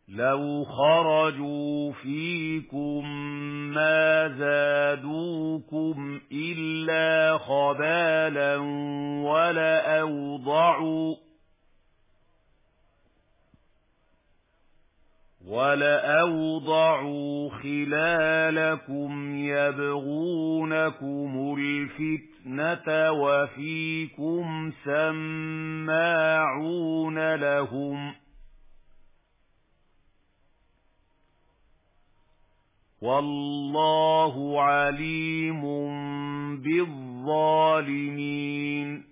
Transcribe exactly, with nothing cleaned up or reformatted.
لو خرجوا فيكم ما زادوكم إلا خبالا ولأوضعوا ولأوضعوا خلالكم يبغونكم الفتنة وفيكم سماعون لهم والله عليم بالظالمين